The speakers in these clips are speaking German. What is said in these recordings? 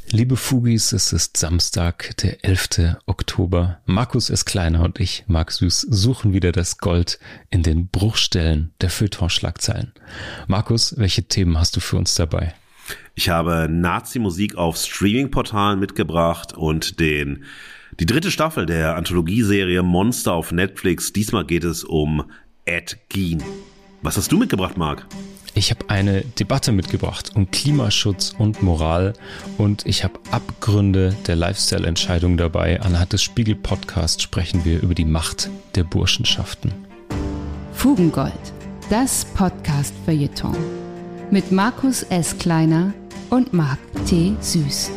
Liebe Fugis, es ist Samstag, der 11. Oktober. Markus S. Kleiner und ich, Marc Süß, suchen wieder das Gold in den Bruchstellen der Feuilleton-Schlagzeilen. Markus, welche Themen hast du für uns dabei? Ich habe Nazi-Musik auf Streaming-Portalen mitgebracht und die dritte Staffel der Anthologieserie Monster auf Netflix. Diesmal geht es um Ed Gein. Was hast du mitgebracht, Marc? Ich habe eine Debatte mitgebracht um Klimaschutz und Moral und ich habe Abgründe der Lifestyle-Entscheidung dabei. Anhand des Spiegel-Podcasts sprechen wir über die Macht der Burschenschaften. Fugengold, das Podcast-Feuilleton mit Markus S. Kleiner und Marc T. Süß.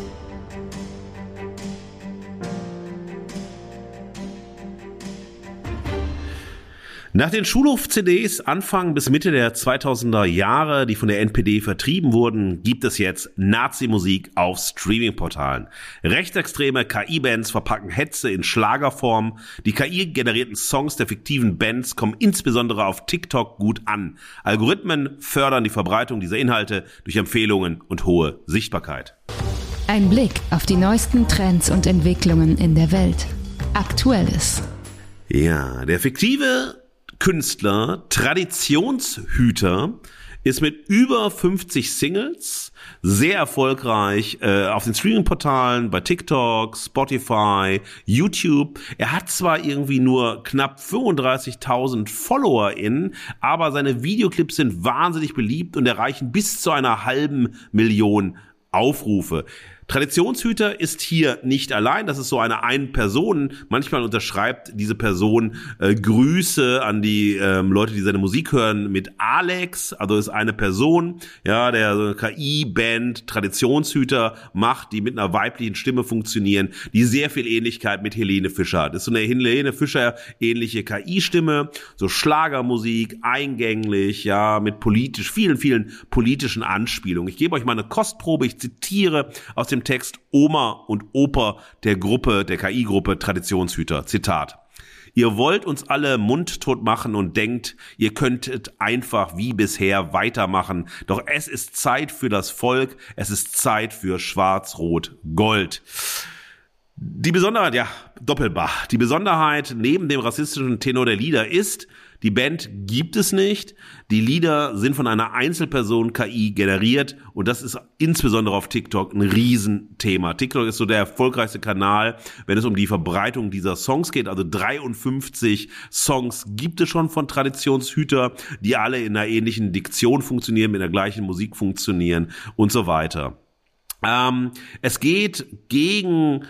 Nach den Schulhof-CDs Anfang bis Mitte der 2000er Jahre, die von der NPD vertrieben wurden, gibt es jetzt Nazi-Musik auf Streaming-Portalen. Rechtsextreme KI-Bands verpacken Hetze in Schlagerform. Die KI-generierten Songs der fiktiven Bands kommen insbesondere auf TikTok gut an. Algorithmen fördern die Verbreitung dieser Inhalte durch Empfehlungen und hohe Sichtbarkeit. Ein Blick auf die neuesten Trends und Entwicklungen in der Welt. Aktuelles. Ja, der fiktive Künstler, Traditionshüter, ist mit über 50 Singles sehr erfolgreich auf den Streaming-Portalen, bei TikTok, Spotify, YouTube. Er hat zwar irgendwie nur knapp 35.000 FollowerInnen, aber seine Videoclips sind wahnsinnig beliebt und erreichen bis zu 500.000 Aufrufe. Traditionshüter ist hier nicht allein, das ist so eine Person. Manchmal unterschreibt diese Person Grüße an die Leute, die seine Musik hören, mit Alex, also ist eine Person, ja, der so eine KI-Band Traditionshüter macht, die mit einer weiblichen Stimme funktionieren, die sehr viel Ähnlichkeit mit Helene Fischer hat. Das ist so eine Helene Fischer ähnliche KI-Stimme, so Schlagermusik, eingänglich, ja, mit vielen politischen Anspielungen. Ich gebe euch mal eine Kostprobe, ich zitiere aus dem Text Oma und Opa der KI-Gruppe Traditionshüter. Zitat. Ihr wollt uns alle mundtot machen und denkt, ihr könntet einfach wie bisher weitermachen. Doch es ist Zeit für das Volk. Es ist Zeit für Schwarz-Rot-Gold. Die Besonderheit, ja, Doppelbach. Die Besonderheit neben dem rassistischen Tenor der Lieder ist, die Band gibt es nicht. Die Lieder sind von einer Einzelperson KI generiert und das ist insbesondere auf TikTok ein Riesenthema. TikTok ist so der erfolgreichste Kanal, wenn es um die Verbreitung dieser Songs geht. Also 53 Songs gibt es schon von Traditionshüter, die alle in einer ähnlichen Diktion funktionieren, mit der gleichen Musik funktionieren und so weiter. Es geht gegen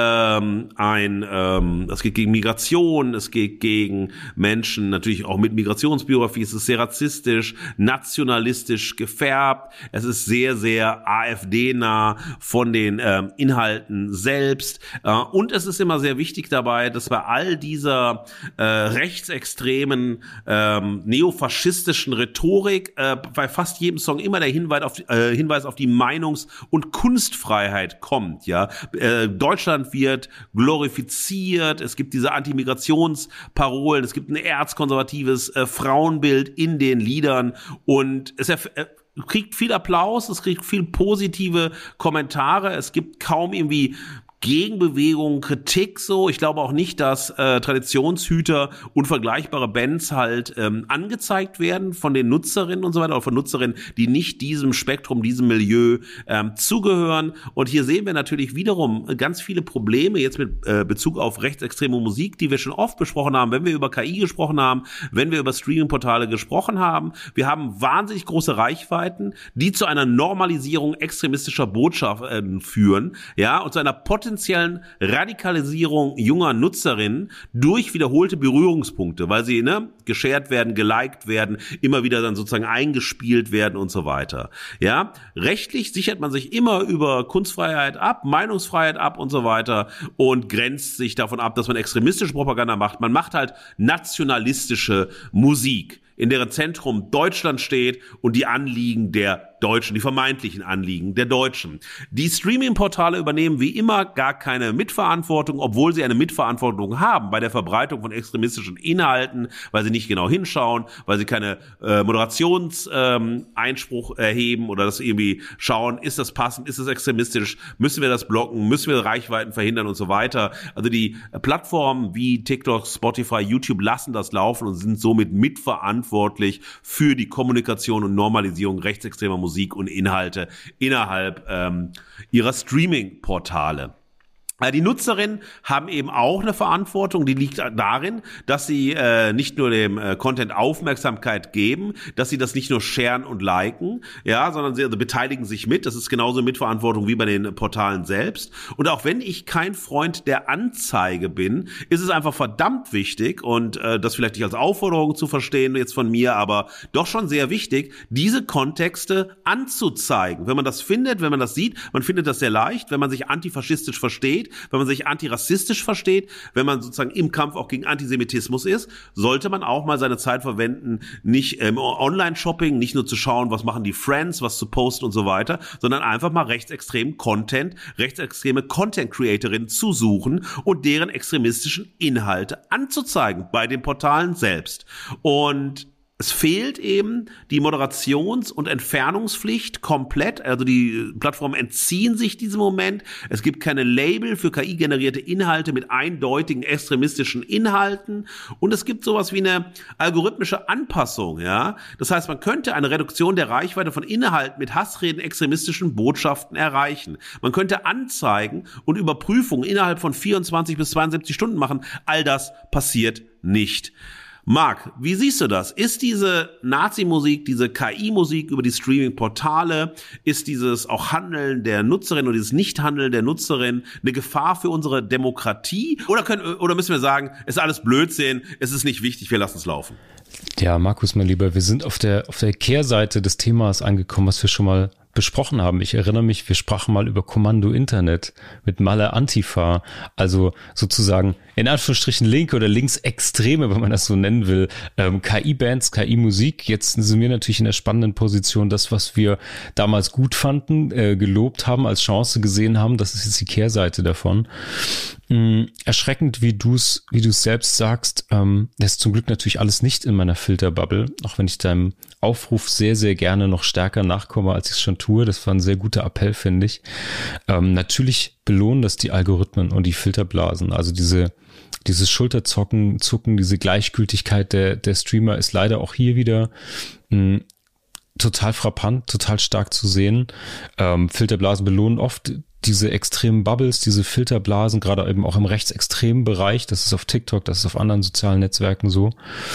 es geht gegen Migration, es geht gegen Menschen natürlich auch mit Migrationsbiografie, es ist sehr rassistisch, nationalistisch gefärbt, es ist sehr, sehr AfD-nah von den Inhalten selbst und es ist immer sehr wichtig dabei, dass bei all dieser rechtsextremen, neofaschistischen Rhetorik bei fast jedem Song immer der Hinweis auf die Meinungs- und Kunstfreiheit kommt, ja. Deutschland wird glorifiziert, es gibt diese Anti-Migrationsparolen, es gibt ein erzkonservatives Frauenbild in den Liedern und es kriegt viel Applaus, es kriegt viel positive Kommentare, es gibt kaum irgendwie Gegenbewegung, Kritik so. Ich glaube auch nicht, dass Traditionshüter und vergleichbare Bands halt angezeigt werden von den Nutzerinnen und so weiter, oder von Nutzerinnen, die nicht diesem Spektrum, diesem Milieu zugehören. Und hier sehen wir natürlich wiederum ganz viele Probleme jetzt mit Bezug auf rechtsextreme Musik, die wir schon oft besprochen haben, wenn wir über KI gesprochen haben, wenn wir über Streaming-Portale gesprochen haben. Wir haben wahnsinnig große Reichweiten, die zu einer Normalisierung extremistischer Botschaften führen, ja, und zu einer potenziellen Radikalisierung junger Nutzerinnen durch wiederholte Berührungspunkte, weil sie geshared werden, geliked werden, immer wieder dann sozusagen eingespielt werden und so weiter. Ja, rechtlich sichert man sich immer über Kunstfreiheit ab, Meinungsfreiheit ab und so weiter und grenzt sich davon ab, dass man extremistische Propaganda macht. Man macht halt nationalistische Musik, in deren Zentrum Deutschland steht und die Anliegen der Deutschen, die vermeintlichen Anliegen der Deutschen. Die Streaming-Portale übernehmen wie immer gar keine Mitverantwortung, obwohl sie eine Mitverantwortung haben bei der Verbreitung von extremistischen Inhalten, weil sie nicht genau hinschauen, weil sie keine Moderationseinspruch erheben oder das irgendwie schauen, ist das passend, ist das extremistisch, müssen wir das blocken, müssen wir Reichweiten verhindern und so weiter. Also die Plattformen wie TikTok, Spotify, YouTube lassen das laufen und sind somit mitverantwortlich für die Kommunikation und Normalisierung rechtsextremer Musik und Inhalte innerhalb ihrer Streaming-Portale. Die Nutzerinnen haben eben auch eine Verantwortung, die liegt darin, dass sie nicht nur dem Content Aufmerksamkeit geben, dass sie das nicht nur sharen und liken, ja, sondern sie beteiligen sich mit. Das ist genauso Mitverantwortung wie bei den Portalen selbst. Und auch wenn ich kein Freund der Anzeige bin, ist es einfach verdammt wichtig und das vielleicht nicht als Aufforderung zu verstehen jetzt von mir, aber doch schon sehr wichtig, diese Kontexte anzuzeigen. Wenn man das findet, wenn man das sieht, man findet das sehr leicht, wenn man sich antifaschistisch versteht, wenn man sich antirassistisch versteht, wenn man sozusagen im Kampf auch gegen Antisemitismus ist, sollte man auch mal seine Zeit verwenden, nicht im Online-Shopping, nicht nur zu schauen, was machen die Friends, was zu posten und so weiter, sondern einfach mal rechtsextremen Content, rechtsextreme Content-Creatorinnen zu suchen und deren extremistischen Inhalte anzuzeigen bei den Portalen selbst. Und es fehlt eben die Moderations- und Entfernungspflicht komplett. Also die Plattformen entziehen sich diesem Moment. Es gibt keine Label für KI-generierte Inhalte mit eindeutigen extremistischen Inhalten. Und es gibt sowas wie eine algorithmische Anpassung. Ja, das heißt, man könnte eine Reduktion der Reichweite von Inhalten mit Hassreden, extremistischen Botschaften erreichen. Man könnte Anzeigen und Überprüfungen innerhalb von 24 bis 72 Stunden machen. All das passiert nicht. Marc, wie siehst du das? Ist diese Nazi-Musik, diese KI-Musik über die Streaming-Portale, ist dieses auch Handeln der Nutzerin oder dieses Nicht-Handeln der Nutzerin eine Gefahr für unsere Demokratie? Oder müssen wir sagen, ist alles Blödsinn, es ist nicht wichtig, wir lassen es laufen? Ja, Markus, mein Lieber, wir sind auf der Kehrseite des Themas angekommen, was wir schon mal besprochen haben. Ich erinnere mich, wir sprachen mal über Kommando Internet mit Malle Antifa, also sozusagen in Anführungsstrichen linke oder linksextreme, wenn man das so nennen will, KI-Bands, KI-Musik. Jetzt sind wir natürlich in der spannenden Position, das, was wir damals gut fanden, gelobt haben, als Chance gesehen haben, das ist jetzt die Kehrseite davon. Erschreckend, wie du es selbst sagst, das ist zum Glück natürlich alles nicht in meiner Filterbubble, auch wenn ich deinem Aufruf sehr, sehr gerne noch stärker nachkomme, als ich es schon tue. Das war ein sehr guter Appell, finde ich. Natürlich belohnen das die Algorithmen und die Filterblasen. Also dieses Schulterzucken, diese Gleichgültigkeit der Streamer ist leider auch hier wieder total frappant, total stark zu sehen. Filterblasen belohnen oft diese extremen Bubbles, diese Filterblasen, gerade eben auch im rechtsextremen Bereich. Das ist auf TikTok, das ist auf anderen sozialen Netzwerken so.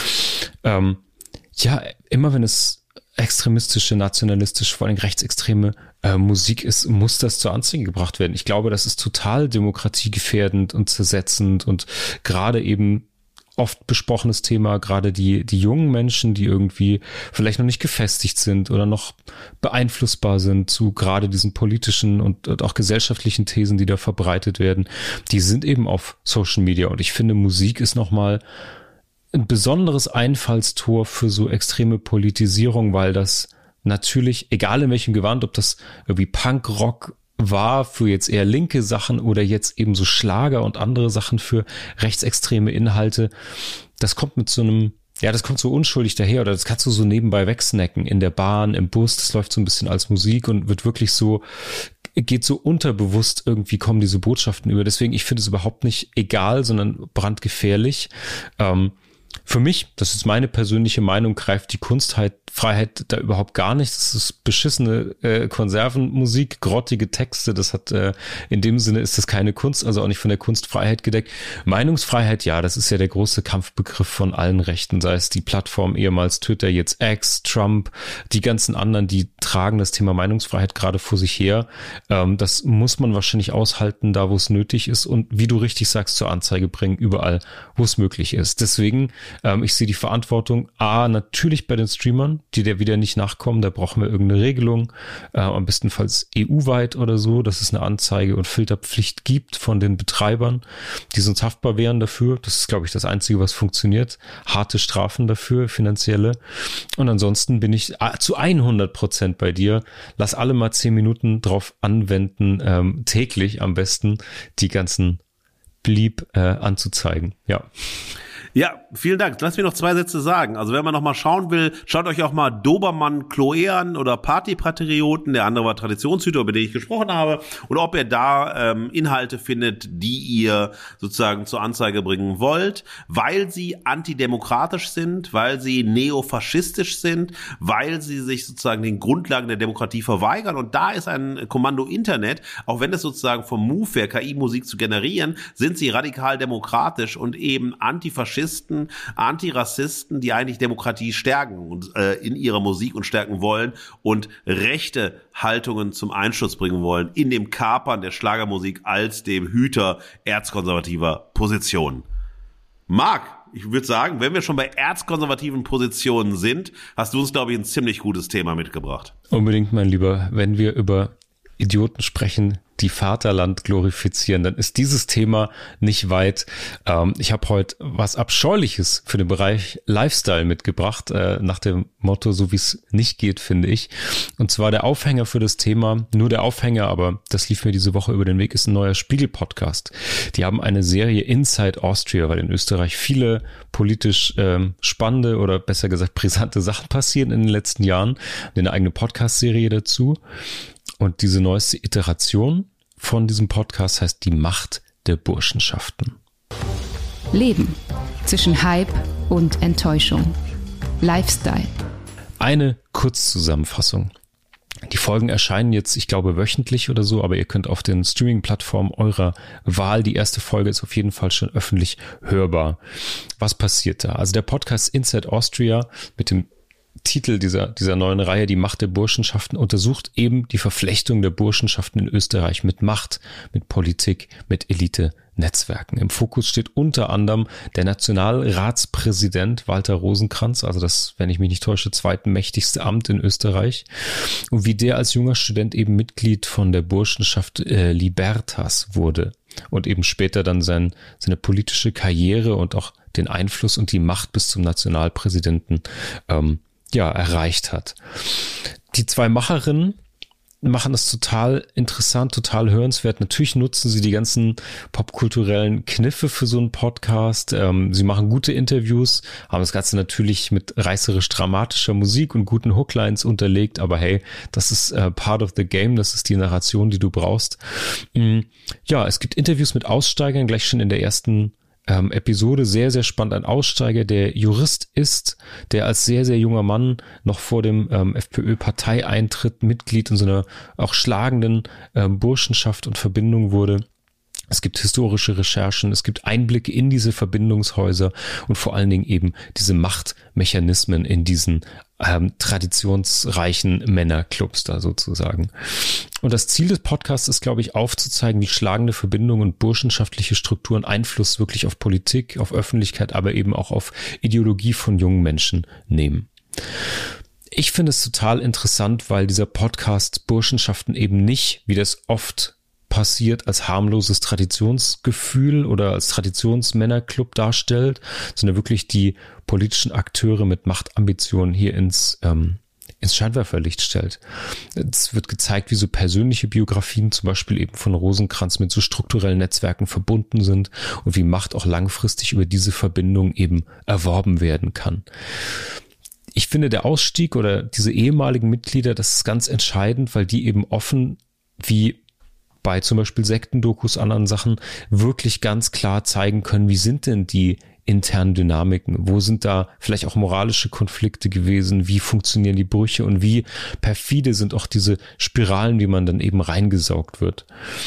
Ja, immer wenn es extremistische, nationalistische, vor allem rechtsextreme Musik ist, muss das zur Anzeige gebracht werden. Ich glaube, das ist total demokratiegefährdend und zersetzend und gerade eben oft besprochenes Thema, gerade die jungen Menschen, die irgendwie vielleicht noch nicht gefestigt sind oder noch beeinflussbar sind zu gerade diesen politischen und auch gesellschaftlichen Thesen, die da verbreitet werden, die sind eben auf Social Media und ich finde, Musik ist nochmal ein besonderes Einfallstor für so extreme Politisierung, weil das natürlich, egal in welchem Gewand, ob das irgendwie Punkrock war für jetzt eher linke Sachen oder jetzt eben so Schlager und andere Sachen für rechtsextreme Inhalte, das kommt mit so einem, ja, das kommt so unschuldig daher oder das kannst du so nebenbei wegsnacken in der Bahn, im Bus, das läuft so ein bisschen als Musik und wird wirklich so, geht so unterbewusst irgendwie kommen diese Botschaften über. Deswegen, ich finde es überhaupt nicht egal, sondern brandgefährlich. Für mich, das ist meine persönliche Meinung, greift die Kunstfreiheit da überhaupt gar nicht. Das ist beschissene Konservenmusik, grottige Texte. Das hat in dem Sinne ist das keine Kunst, also auch nicht von der Kunstfreiheit gedeckt. Meinungsfreiheit, ja, das ist ja der große Kampfbegriff von allen Rechten, sei es die Plattform ehemals Twitter, jetzt X, Trump, die ganzen anderen, die tragen das Thema Meinungsfreiheit gerade vor sich her. Das muss man wahrscheinlich aushalten, da wo es nötig ist und wie du richtig sagst, zur Anzeige bringen, überall, wo es möglich ist. Deswegen Ich sehe die Verantwortung natürlich bei den Streamern, die der wieder nicht nachkommen. Da brauchen wir irgendeine Regelung, am bestenfalls EU-weit oder so, dass es eine Anzeige- und Filterpflicht gibt von den Betreibern, die sonst haftbar wären dafür. Das ist, glaube ich, das Einzige, was funktioniert. Harte Strafen dafür, finanzielle. Und ansonsten bin ich zu 100% bei dir. Lass alle mal 10 Minuten drauf anwenden, täglich am besten die ganzen Bleep anzuzeigen. Ja. Ja, vielen Dank. Lass mich noch 2 Sätze sagen. Also wenn man noch mal schauen will, schaut euch auch mal Dobermann Chloe an oder Partypatrioten. Der andere war Traditionshüter, über den ich gesprochen habe. Und ob ihr da Inhalte findet, die ihr sozusagen zur Anzeige bringen wollt, weil sie antidemokratisch sind, weil sie neofaschistisch sind, weil sie sich sozusagen den Grundlagen der Demokratie verweigern. Und da ist ein Kommando Internet, auch wenn es sozusagen vom Move wäre, KI-Musik zu generieren, sind sie radikal demokratisch und eben antifaschistische Antirassisten, die eigentlich Demokratie stärken und in ihrer Musik und stärken wollen und rechte Haltungen zum Einschuss bringen wollen in dem Kapern der Schlagermusik als dem Hüter erzkonservativer Positionen. Marc, ich würde sagen, wenn wir schon bei erzkonservativen Positionen sind, hast du uns, glaube ich, ein ziemlich gutes Thema mitgebracht. Unbedingt, mein Lieber. Wenn wir über Idioten sprechen, die Vaterland glorifizieren, dann ist dieses Thema nicht weit. Ich habe heute was Abscheuliches für den Bereich Lifestyle mitgebracht, nach dem Motto, so wie es nicht geht, finde ich. Und zwar der Aufhänger für das Thema, nur der Aufhänger, aber das lief mir diese Woche über den Weg, ist ein neuer Spiegel-Podcast. Die haben eine Serie Inside Austria, weil in Österreich viele politisch spannende oder besser gesagt brisante Sachen passieren in den letzten Jahren. Eine eigene Podcast-Serie dazu. Und diese neueste Iteration von diesem Podcast heißt Die Macht der Burschenschaften. Leben zwischen Hype und Enttäuschung. Lifestyle. Eine Kurzzusammenfassung. Die Folgen erscheinen jetzt, ich glaube, wöchentlich oder so, aber ihr könnt auf den Streaming-Plattformen eurer Wahl, die erste Folge ist auf jeden Fall schon öffentlich hörbar. Was passiert da? Also der Podcast Inside Austria mit dem Titel dieser neuen Reihe, die Macht der Burschenschaften, untersucht eben die Verflechtung der Burschenschaften in Österreich mit Macht, mit Politik, mit Elite-Netzwerken. Im Fokus steht unter anderem der Nationalratspräsident Walter Rosenkranz, also das, wenn ich mich nicht täusche, zweitmächtigste Amt in Österreich. Und wie der als junger Student eben Mitglied von der Burschenschaft Libertas wurde und eben später dann seine politische Karriere und auch den Einfluss und die Macht bis zum Nationalpräsidenten erreicht hat. Die 2 Macherinnen machen das total interessant, total hörenswert. Natürlich nutzen sie die ganzen popkulturellen Kniffe für so einen Podcast. Sie machen gute Interviews, haben das Ganze natürlich mit reißerisch dramatischer Musik und guten Hooklines unterlegt, aber hey, das ist part of the game, das ist die Narration, die du brauchst. Ja, es gibt Interviews mit Aussteigern, gleich schon in der ersten Episode, sehr, sehr spannend. Ein Aussteiger, der Jurist ist, der als sehr, sehr junger Mann noch vor dem FPÖ-Parteieintritt Mitglied in so einer auch schlagenden Burschenschaft und Verbindung wurde. Es gibt historische Recherchen, es gibt Einblicke in diese Verbindungshäuser und vor allen Dingen eben diese Machtmechanismen in diesen traditionsreichen Männerclubs da sozusagen. Und das Ziel des Podcasts ist, glaube ich, aufzuzeigen, wie schlagende Verbindungen und burschenschaftliche Strukturen Einfluss wirklich auf Politik, auf Öffentlichkeit, aber eben auch auf Ideologie von jungen Menschen nehmen. Ich finde es total interessant, weil dieser Podcast Burschenschaften eben nicht, wie das oft passiert, als harmloses Traditionsgefühl oder als Traditionsmännerclub darstellt, sondern wirklich die politischen Akteure mit Machtambitionen hier ins Scheinwerferlicht stellt. Es wird gezeigt, wie so persönliche Biografien zum Beispiel eben von Rosenkranz mit so strukturellen Netzwerken verbunden sind und wie Macht auch langfristig über diese Verbindung eben erworben werden kann. Ich finde, der Ausstieg oder diese ehemaligen Mitglieder, das ist ganz entscheidend, weil die eben offen wie bei zum Beispiel Sektendokus, anderen Sachen, wirklich ganz klar zeigen können, wie sind denn die internen Dynamiken, wo sind da vielleicht auch moralische Konflikte gewesen, wie funktionieren die Brüche und wie perfide sind auch diese Spiralen, wie man dann eben reingesaugt wird.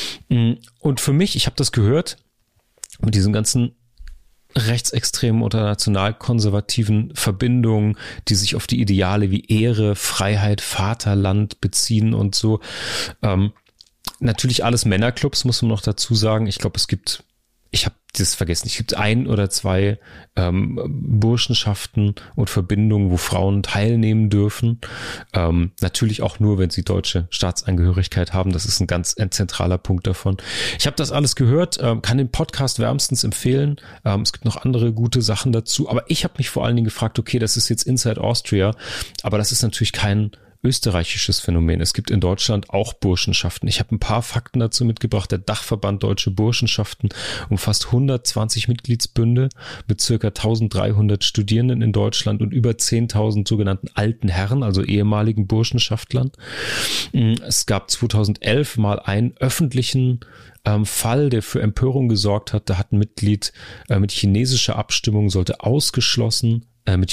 Und für mich, ich habe das gehört, mit diesen ganzen rechtsextremen oder nationalkonservativen Verbindungen, die sich auf die Ideale wie Ehre, Freiheit, Vaterland beziehen und so. Natürlich alles Männerclubs, muss man noch dazu sagen. Ich glaube, ich habe das vergessen. Es gibt 1 oder 2 Burschenschaften und Verbindungen, wo Frauen teilnehmen dürfen. Natürlich auch nur, wenn sie deutsche Staatsangehörigkeit haben. Das ist ein zentraler Punkt davon. Ich habe das alles gehört, kann den Podcast wärmstens empfehlen. Es gibt noch andere gute Sachen dazu. Aber ich habe mich vor allen Dingen gefragt, okay, das ist jetzt Inside Austria, aber das ist natürlich kein österreichisches Phänomen. Es gibt in Deutschland auch Burschenschaften. Ich habe ein paar Fakten dazu mitgebracht. Der Dachverband Deutsche Burschenschaften umfasst 120 Mitgliedsbünde mit circa 1300 Studierenden in Deutschland und über 10.000 sogenannten alten Herren, also ehemaligen Burschenschaftlern. Es gab 2011 mal einen öffentlichen Fall, der für Empörung gesorgt hat. Da hat ein Mitglied mit chinesischer Abstammung sollte ausgeschlossen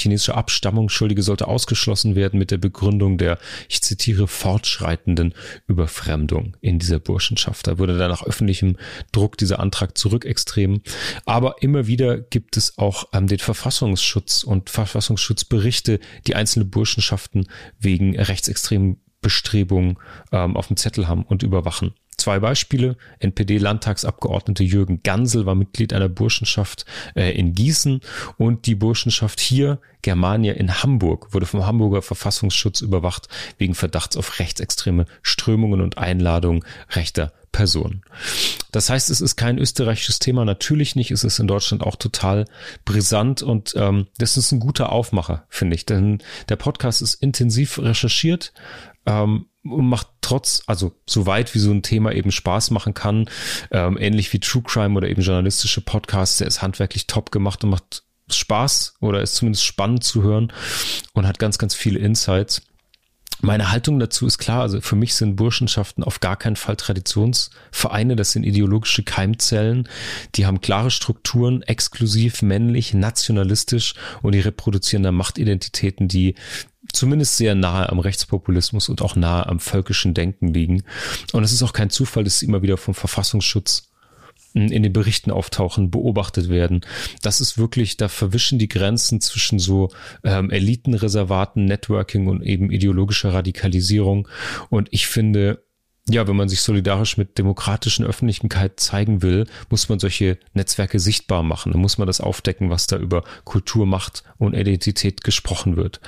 werden mit der Begründung der, ich zitiere, fortschreitenden Überfremdung in dieser Burschenschaft. Da wurde dann nach öffentlichem Druck dieser Antrag zurückextrem. Aber immer wieder gibt es auch den Verfassungsschutz und Verfassungsschutzberichte, die einzelne Burschenschaften wegen rechtsextremen Bestrebungen auf dem Zettel haben und überwachen. 2 Beispiele. NPD-Landtagsabgeordnete Jürgen Gansel war Mitglied einer Burschenschaft in Gießen und die Burschenschaft hier, Germania in Hamburg, wurde vom Hamburger Verfassungsschutz überwacht wegen Verdachts auf rechtsextreme Strömungen und Einladungen rechter Personen. Das heißt, es ist kein österreichisches Thema, natürlich nicht. Es ist in Deutschland auch total brisant und das ist ein guter Aufmacher, finde ich, denn der Podcast ist intensiv recherchiert, und macht so weit wie so ein Thema eben Spaß machen kann, ähnlich wie True Crime oder eben journalistische Podcasts, der ist handwerklich top gemacht und macht Spaß oder ist zumindest spannend zu hören und hat ganz, ganz viele Insights. Meine Haltung dazu ist klar, also für mich sind Burschenschaften auf gar keinen Fall Traditionsvereine, das sind ideologische Keimzellen, die haben klare Strukturen, exklusiv, männlich, nationalistisch und die reproduzieren da Machtidentitäten, die zumindest sehr nahe am Rechtspopulismus und auch nahe am völkischen Denken liegen. Und es ist auch kein Zufall, dass sie immer wieder vom Verfassungsschutz in den Berichten auftauchen, beobachtet werden. Das ist wirklich, da verwischen die Grenzen zwischen so Elitenreservaten, Networking und eben ideologischer Radikalisierung. Und ich finde, ja, wenn man sich solidarisch mit demokratischen Öffentlichkeit zeigen will, muss man solche Netzwerke sichtbar machen. Dann muss man das aufdecken, was da über Kultur, Macht und Identität gesprochen wird.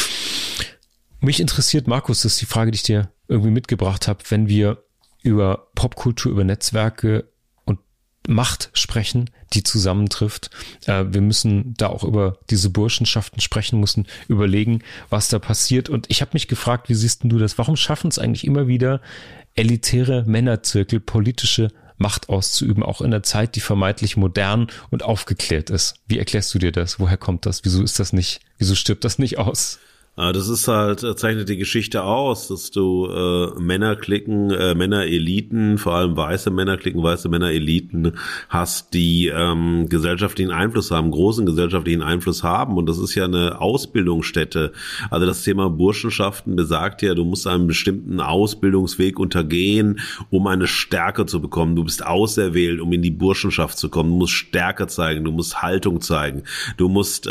Mich interessiert, Markus, das ist die Frage, die ich dir irgendwie mitgebracht habe, wenn wir über Popkultur, über Netzwerke und Macht sprechen, die zusammentrifft. Wir müssen da auch über diese Burschenschaften sprechen, müssen überlegen, was da passiert. Und ich habe mich gefragt, wie siehst du das? Warum schaffen es eigentlich immer wieder elitäre Männerzirkel, politische Macht auszuüben, auch in einer Zeit, die vermeintlich modern und aufgeklärt ist? Wie erklärst du dir das? Woher kommt das? Wieso stirbt das nicht aus? Das ist halt, zeichnet die Geschichte aus, dass du Männerklicken, Männereliten, vor allem weiße Männerklicken, weiße Männereliten hast, die gesellschaftlichen Einfluss haben, großen gesellschaftlichen Einfluss haben. Und das ist ja eine Ausbildungsstätte. Also das Thema Burschenschaften besagt ja, du musst einen bestimmten Ausbildungsweg untergehen, um eine Stärke zu bekommen. Du bist auserwählt, um in die Burschenschaft zu kommen. Du musst Stärke zeigen, du musst Haltung zeigen. Du musst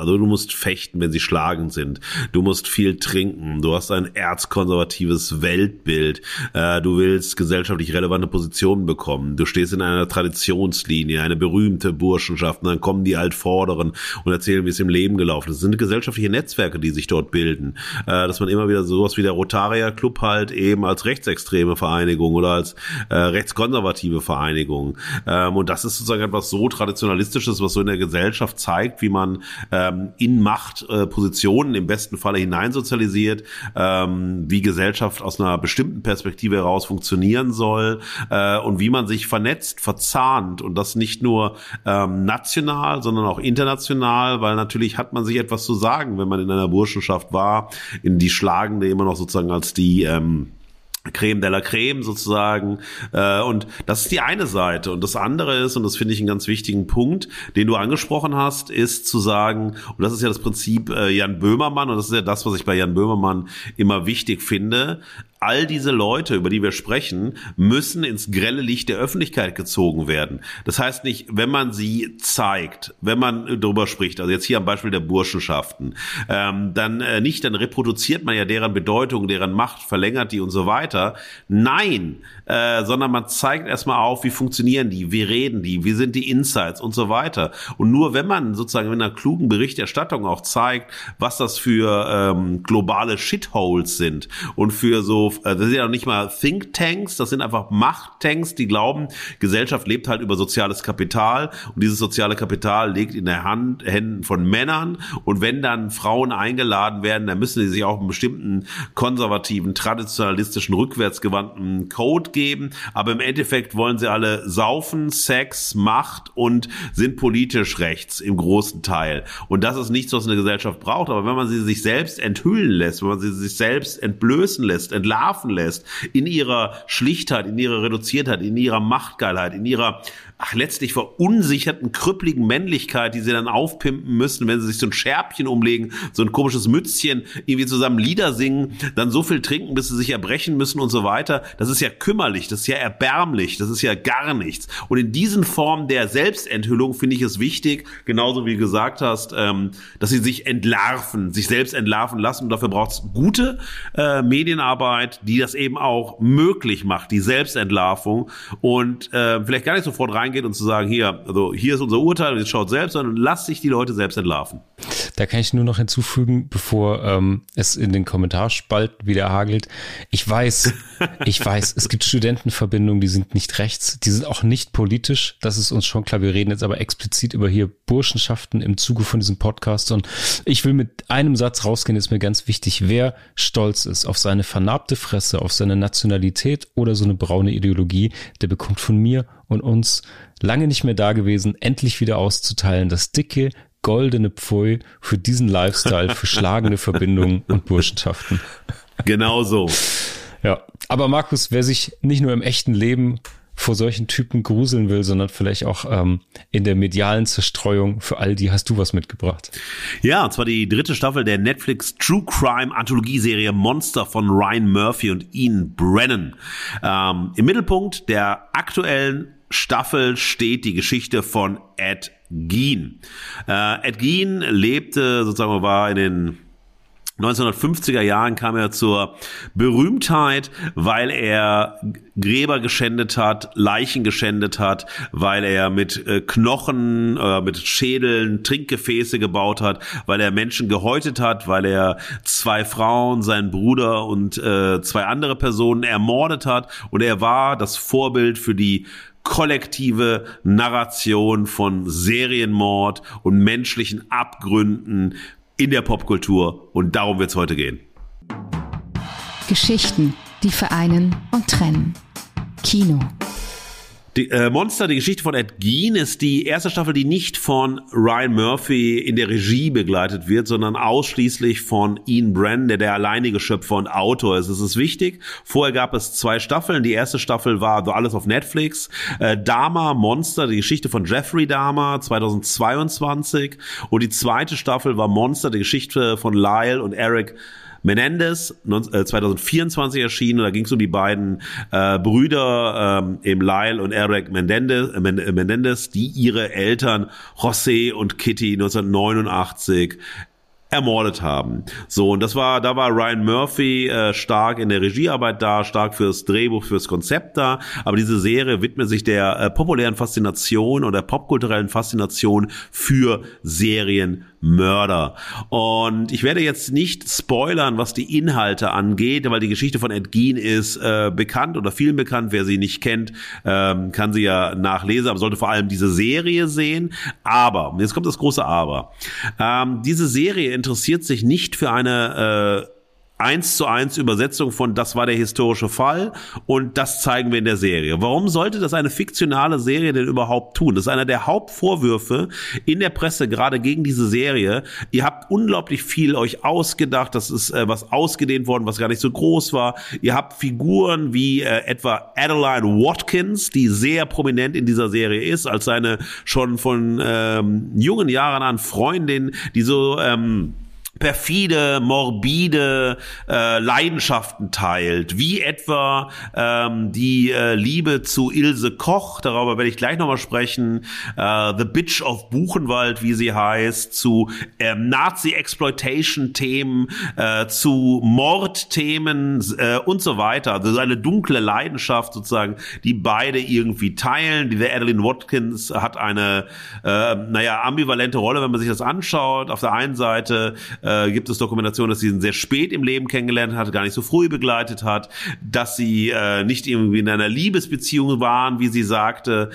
fechten, wenn sie schlagend sind. Du musst viel trinken, du hast ein erzkonservatives Weltbild, du willst gesellschaftlich relevante Positionen bekommen, du stehst in einer Traditionslinie, eine berühmte Burschenschaft, und dann kommen die Altvorderen und erzählen, wie es im Leben gelaufen ist. Das sind gesellschaftliche Netzwerke, die sich dort bilden, dass man immer wieder sowas wie der Rotarier Club halt eben als rechtsextreme Vereinigung oder als rechtskonservative Vereinigung, und das ist sozusagen etwas so Traditionalistisches, was so in der Gesellschaft zeigt, wie man in Machtpositionen im besten Falle hineinsozialisiert, wie Gesellschaft aus einer bestimmten Perspektive heraus funktionieren soll, und wie man sich vernetzt, verzahnt, und das nicht nur national, sondern auch international, weil natürlich hat man sich etwas zu sagen, wenn man in einer Burschenschaft war, in die Schlagende immer noch sozusagen als die Creme de la Creme sozusagen, und das ist die eine Seite, und das andere ist, und das finde ich einen ganz wichtigen Punkt, den du angesprochen hast, ist zu sagen, und das ist ja das Prinzip Jan Böhmermann, und das ist ja das, was ich bei Jan Böhmermann immer wichtig finde, all diese Leute, über die wir sprechen, müssen ins grelle Licht der Öffentlichkeit gezogen werden. Das heißt nicht, wenn man sie zeigt, wenn man darüber spricht, also jetzt hier am Beispiel der Burschenschaften, dann reproduziert man ja deren Bedeutung, deren Macht, verlängert die und so weiter. Nein, sondern man zeigt erstmal auf, wie funktionieren die, wie reden die, wie sind die Insights und so weiter. Und nur wenn man sozusagen in einer klugen Berichterstattung auch zeigt, was das für globale Shitholes sind und für so, das sind ja noch nicht mal Thinktanks, das sind einfach Machttanks, die glauben, Gesellschaft lebt halt über soziales Kapital und dieses soziale Kapital liegt in der Händen von Männern und wenn dann Frauen eingeladen werden, dann müssen sie sich auch einen bestimmten konservativen, traditionalistischen, rückwärtsgewandten Code geben, aber im Endeffekt wollen sie alle saufen, Sex, Macht und sind politisch rechts im großen Teil. Und das ist nichts, was eine Gesellschaft braucht, aber wenn man sie sich selbst enthüllen lässt, wenn man sie sich selbst entblößen lässt, entlarven lässt, in ihrer Schlichtheit, in ihrer Reduziertheit, in ihrer Machtgeilheit, in ihrer letztlich verunsicherten, krüppeligen Männlichkeit, die sie dann aufpimpen müssen, wenn sie sich so ein Schärpchen umlegen, so ein komisches Mützchen, irgendwie zusammen Lieder singen, dann so viel trinken, bis sie sich erbrechen müssen und so weiter. Das ist ja kümmerlich, das ist ja erbärmlich, das ist ja gar nichts. Und in diesen Formen der Selbstenthüllung finde ich es wichtig, genauso wie du gesagt hast, dass sie sich entlarven, sich selbst entlarven lassen. Und dafür braucht es gute Medienarbeit, die das eben auch möglich macht, die Selbstentlarvung und vielleicht gar nicht sofort reingeht und zu sagen, hier ist unser Urteil und jetzt schaut selbst, sondern lass sich die Leute selbst entlarven. Da kann ich nur noch hinzufügen, bevor es in den Kommentarspalten wieder hagelt. Ich weiß, es gibt Studentenverbindungen, die sind nicht rechts, die sind auch nicht politisch, das ist uns schon klar, wir reden jetzt aber explizit über hier Burschenschaften im Zuge von diesem Podcast und ich will mit einem Satz rausgehen, ist mir ganz wichtig, wer stolz ist auf seine vernarbte Fresse, auf seine Nationalität oder so eine braune Ideologie, der bekommt von mir und uns lange nicht mehr da gewesen, endlich wieder auszuteilen, das dicke, goldene Pfui für diesen Lifestyle, für schlagende Verbindungen und Burschenschaften. Genau so. Ja, aber Markus, wer sich nicht nur im echten Leben vor solchen Typen gruseln will, sondern vielleicht auch in der medialen Zerstreuung, für all die hast du was mitgebracht. Ja, und zwar die 3. Staffel der Netflix True Crime Anthologieserie Monster von Ryan Murphy und Ian Brennan. Im Mittelpunkt der aktuellen Staffel steht die Geschichte von Ed Gein. Ed Gein lebte sozusagen, war in den 1950er Jahren, kam er zur Berühmtheit, weil er Gräber geschändet hat, Leichen geschändet hat, weil er mit Knochen, mit Schädeln Trinkgefäße gebaut hat, weil er Menschen gehäutet hat, weil er 2 Frauen, seinen Bruder und 2 andere Personen ermordet hat. Und er war das Vorbild für die kollektive Narration von Serienmord und menschlichen Abgründen in der Popkultur und darum wird es heute gehen. Geschichten, die vereinen und trennen. Kino. Monster, die Geschichte von Ed Gein, ist die erste Staffel, die nicht von Ryan Murphy in der Regie begleitet wird, sondern ausschließlich von Ian Brennan, der alleinige Schöpfer und Autor ist. Das ist wichtig. Vorher gab es 2 Staffeln. Die erste Staffel war so alles auf Netflix. Dahmer, Monster, die Geschichte von Jeffrey Dahmer, 2022. Und die zweite Staffel war Monster, die Geschichte von Lyle und Eric Menendez, 2024 erschienen, und da ging es um die beiden Brüder, eben Lyle und Eric Menendez, die ihre Eltern José und Kitty 1989 ermordet haben. So, und da war Ryan Murphy stark in der Regiearbeit da, stark fürs Drehbuch, fürs Konzept da, aber diese Serie widmet sich der populären Faszination oder popkulturellen Faszination für Serienmörder. Und ich werde jetzt nicht spoilern, was die Inhalte angeht, weil die Geschichte von Ed Gein ist bekannt oder vielen bekannt. Wer sie nicht kennt, kann sie ja nachlesen, aber sollte vor allem diese Serie sehen. Aber, jetzt kommt das große Aber, diese Serie interessiert sich nicht für eine 1:1 Übersetzung von das war der historische Fall und das zeigen wir in der Serie. Warum sollte das eine fiktionale Serie denn überhaupt tun? Das ist einer der Hauptvorwürfe in der Presse, gerade gegen diese Serie. Ihr habt unglaublich viel euch ausgedacht, das ist was ausgedehnt worden, was gar nicht so groß war. Ihr habt Figuren wie etwa Adeline Watkins, die sehr prominent in dieser Serie ist, als seine schon von jungen Jahren an Freundin, die so perfide, morbide Leidenschaften teilt, wie etwa die Liebe zu Ilse Koch, darüber werde ich gleich nochmal sprechen, The Bitch of Buchenwald, wie sie heißt, zu Nazi-Exploitation-Themen, zu Mordthemen und so weiter. Also eine dunkle Leidenschaft sozusagen, die beide irgendwie teilen. Die Adeline Watkins hat eine ambivalente Rolle, wenn man sich das anschaut. Auf der einen Seite gibt es Dokumentation, dass sie ihn sehr spät im Leben kennengelernt hat, gar nicht so früh begleitet hat, dass sie nicht irgendwie in einer Liebesbeziehung waren, wie sie sagte.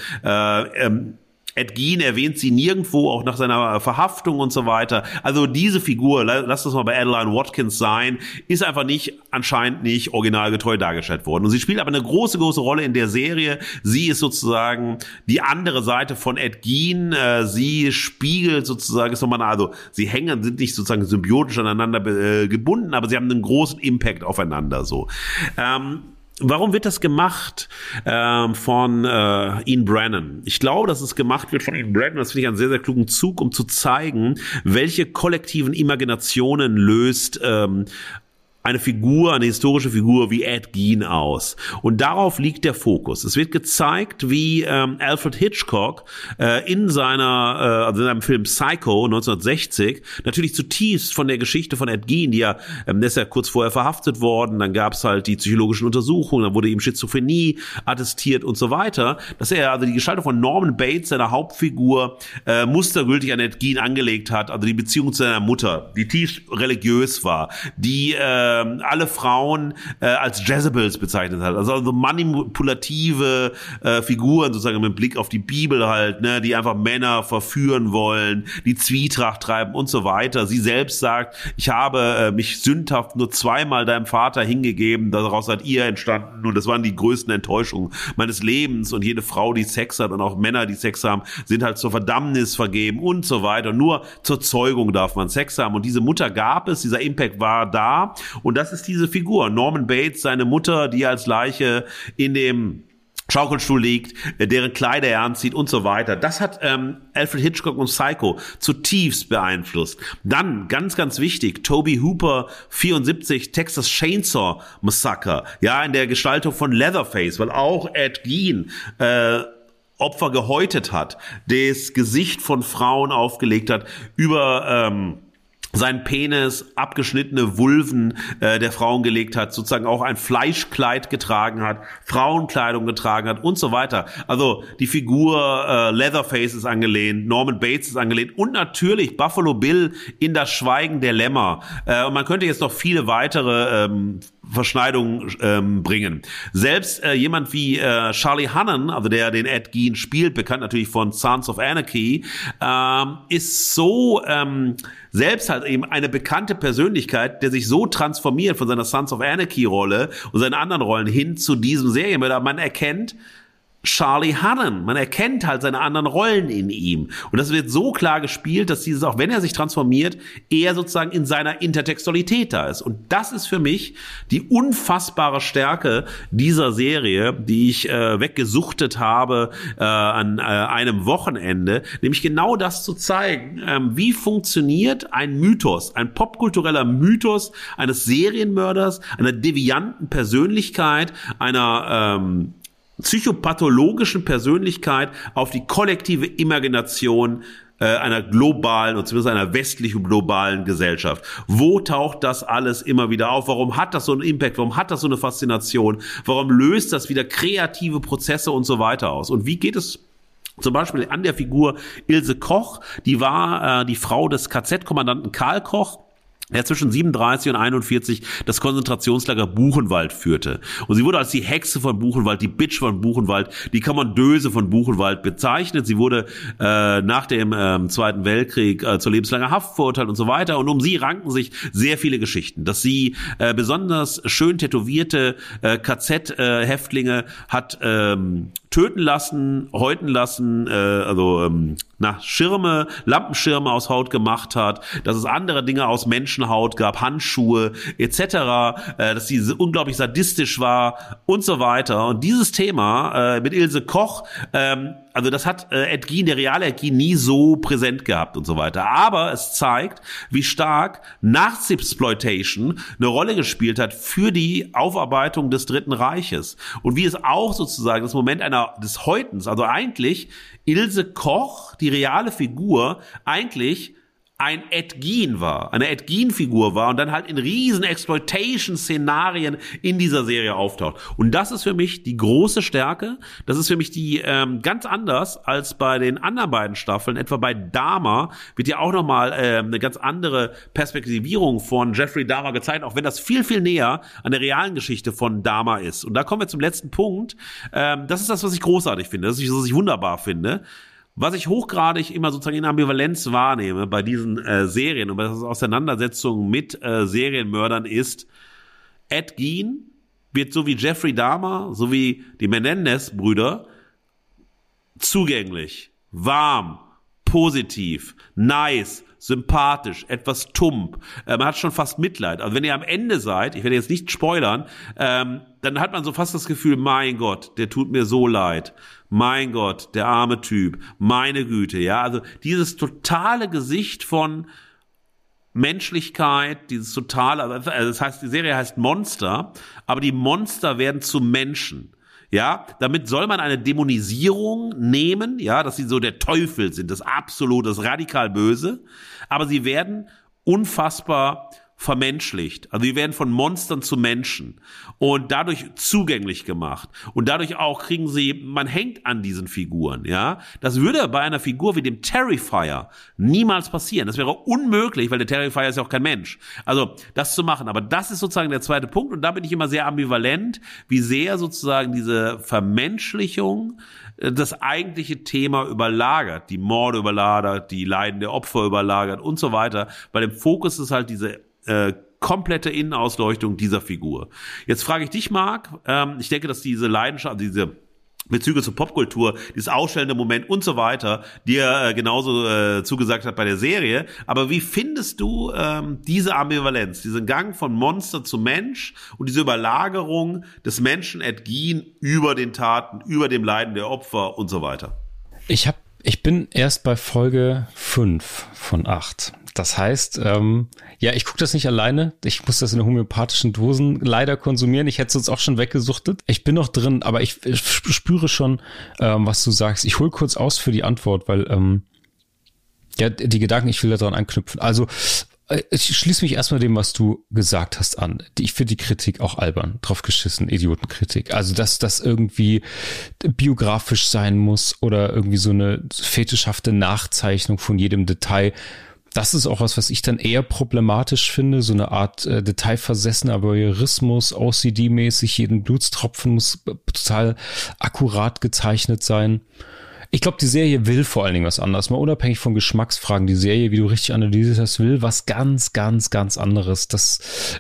Ed Gein erwähnt sie nirgendwo, auch nach seiner Verhaftung und so weiter. Also diese Figur, lass das mal bei Adeline Watkins sein, ist einfach anscheinend nicht originalgetreu dargestellt worden. Und sie spielt aber eine große, große Rolle in der Serie. Sie ist sozusagen die andere Seite von Ed Gein. Sie spiegelt sozusagen, sie sind nicht sozusagen symbiotisch aneinander gebunden, aber sie haben einen großen Impact aufeinander, so. Warum wird das gemacht von Ian Brennan? Ich glaube, dass es gemacht wird von Ian Brennan. Das finde ich einen sehr, sehr klugen Zug, um zu zeigen, welche kollektiven Imaginationen löst eine historische Figur wie Ed Gein aus. Und darauf liegt der Fokus. Es wird gezeigt, wie Alfred Hitchcock in seinem Film Psycho 1960 natürlich zutiefst von der Geschichte von Ed Gein, der ist ja kurz vorher verhaftet worden, dann gab es halt die psychologischen Untersuchungen, dann wurde ihm Schizophrenie attestiert und so weiter, dass er also die Gestaltung von Norman Bates, seiner Hauptfigur, mustergültig an Ed Gein angelegt hat, also die Beziehung zu seiner Mutter, die tief religiös war, die alle Frauen als Jezebels bezeichnet hat. Also manipulative Figuren sozusagen mit Blick auf die Bibel halt, ne, die einfach Männer verführen wollen, die Zwietracht treiben und so weiter. Sie selbst sagt, ich habe mich sündhaft nur 2-mal deinem Vater hingegeben, daraus seid ihr entstanden und das waren die größten Enttäuschungen meines Lebens und jede Frau, die Sex hat und auch Männer, die Sex haben, sind halt zur Verdammnis vergeben und so weiter. Nur zur Zeugung darf man Sex haben und diese Mutter gab es, dieser Impact war da. Und das ist diese Figur. Norman Bates, seine Mutter, die als Leiche in dem Schaukelstuhl liegt, deren Kleider er anzieht und so weiter. Das hat Alfred Hitchcock und Psycho zutiefst beeinflusst. Dann, ganz, ganz wichtig, Tobe Hooper 74, Texas Chainsaw Massacre, ja, in der Gestaltung von Leatherface, weil auch Ed Gein Opfer gehäutet hat, das Gesicht von Frauen aufgelegt hat, über sein Penis, abgeschnittene Vulven der Frauen gelegt hat, sozusagen auch ein Fleischkleid getragen hat, Frauenkleidung getragen hat und so weiter. Also die Figur Leatherface ist angelehnt, Norman Bates ist angelehnt und natürlich Buffalo Bill in Das Schweigen der Lämmer. Und man könnte jetzt noch viele weitere Verschneidungen bringen. Selbst jemand wie Charlie Hunnam, also der den Ed Gein spielt, bekannt natürlich von Sons of Anarchy, ist so selbst halt eben eine bekannte Persönlichkeit, der sich so transformiert von seiner Sons of Anarchy Rolle und seinen anderen Rollen hin zu diesem Serienmörder. Man erkennt Charlie Hunnam. Man erkennt halt seine anderen Rollen in ihm. Und das wird so klar gespielt, dass dieses, auch wenn er sich transformiert, er sozusagen in seiner Intertextualität da ist. Und das ist für mich die unfassbare Stärke dieser Serie, die ich weggesuchtet habe an einem Wochenende, nämlich genau das zu zeigen. Wie funktioniert ein Mythos, ein popkultureller Mythos eines Serienmörders, einer devianten Persönlichkeit, einer psychopathologischen Persönlichkeit auf die kollektive Imagination einer globalen und zumindest einer westlichen globalen Gesellschaft. Wo taucht das alles immer wieder auf? Warum hat das so einen Impact? Warum hat das so eine Faszination? Warum löst das wieder kreative Prozesse und so weiter aus? Und wie geht es zum Beispiel an der Figur Ilse Koch? Die war die Frau des KZ-Kommandanten Karl Koch, der zwischen 37 und 41 das Konzentrationslager Buchenwald führte. Und sie wurde als die Hexe von Buchenwald, die Bitch von Buchenwald, die Kommandöse von Buchenwald bezeichnet. Sie wurde nach dem Zweiten Weltkrieg zur lebenslanger Haft verurteilt und so weiter. Und um sie ranken sich sehr viele Geschichten. Dass sie besonders schön tätowierte KZ-Häftlinge hat töten lassen, häuten lassen, Schirme, Lampenschirme aus Haut gemacht hat, dass es andere Dinge aus Menschenhaut gab, Handschuhe etc., dass sie unglaublich sadistisch war und so weiter. Und dieses Thema mit Ilse Koch also das hat Ed Gein, der reale Ed Gein, nie so präsent gehabt und so weiter. Aber es zeigt, wie stark Nachtsexploitation eine Rolle gespielt hat für die Aufarbeitung des Dritten Reiches. Und wie es auch sozusagen das Moment des Häutens, also eigentlich Ilse Koch, die reale Figur, eigentlich ein Ed Gein war, eine Ed Gein-Figur war und dann halt in riesen Exploitation-Szenarien in dieser Serie auftaucht. Und das ist für mich die große Stärke. Das ist für mich die ganz anders als bei den anderen beiden Staffeln. Etwa bei Dahmer wird ja auch nochmal eine ganz andere Perspektivierung von Jeffrey Dahmer gezeigt, auch wenn das viel, viel näher an der realen Geschichte von Dahmer ist. Und da kommen wir zum letzten Punkt. Das ist das, was ich großartig finde, was ich wunderbar finde. Was ich hochgradig immer sozusagen in Ambivalenz wahrnehme bei diesen Serien und bei der Auseinandersetzung mit Serienmördern ist, Ed Gein wird so wie Jeffrey Dahmer, so wie die Menendez-Brüder zugänglich, warm, positiv, nice, sympathisch, etwas tump. Man hat schon fast Mitleid. Also wenn ihr am Ende seid, ich werde jetzt nicht spoilern, dann hat man so fast das Gefühl, mein Gott, der tut mir so leid. Mein Gott, der arme Typ, meine Güte, ja. Also dieses totale Gesicht von Menschlichkeit, dieses totale, also das heißt, die Serie heißt Monster, aber die Monster werden zu Menschen. Ja, damit soll man eine Dämonisierung nehmen, ja, dass sie so der Teufel sind, das absolut, das radikal Böse, aber sie werden unfassbar vermenschlicht. Also sie werden von Monstern zu Menschen und dadurch zugänglich gemacht. Und dadurch auch man hängt an diesen Figuren, ja. Das würde bei einer Figur wie dem Terrifier niemals passieren. Das wäre unmöglich, weil der Terrifier ist ja auch kein Mensch. Also das zu machen. Aber das ist sozusagen der zweite Punkt und da bin ich immer sehr ambivalent, wie sehr sozusagen diese Vermenschlichung das eigentliche Thema überlagert, die Morde überlagert, die Leiden der Opfer überlagert und so weiter. Weil im Fokus ist halt diese komplette Innenausleuchtung dieser Figur. Jetzt frage ich dich, Marc, ich denke, dass diese Leidenschaft, diese Bezüge zur Popkultur, dieses ausstellende Moment und so weiter, dir genauso zugesagt hat bei der Serie. Aber wie findest du diese Ambivalenz, diesen Gang von Monster zu Mensch und diese Überlagerung des Menschen Ed Gein über den Taten, über dem Leiden der Opfer und so weiter? Ich bin erst bei Folge 5 von 8. Das heißt, ich gucke das nicht alleine. Ich muss das in homöopathischen Dosen leider konsumieren. Ich hätte es uns auch schon weggesuchtet. Ich bin noch drin, aber ich spüre schon, was du sagst. Ich hole kurz aus für die Antwort, weil die Gedanken, ich will da dran anknüpfen. Also ich schließe mich erstmal dem, was du gesagt hast, an. Ich finde die Kritik auch albern, drauf geschissen, Idiotenkritik. Also, dass das irgendwie biografisch sein muss oder irgendwie so eine fetischhafte Nachzeichnung von jedem Detail. Das ist auch was ich dann eher problematisch finde, so eine Art detailversessener Voyeurismus, OCD-mäßig, jeden Blutstropfen muss total akkurat gezeichnet sein. Ich glaube, die Serie will vor allen Dingen was anderes, mal unabhängig von Geschmacksfragen. Die Serie, wie du richtig analysiert hast, will was ganz, ganz, ganz anderes. Das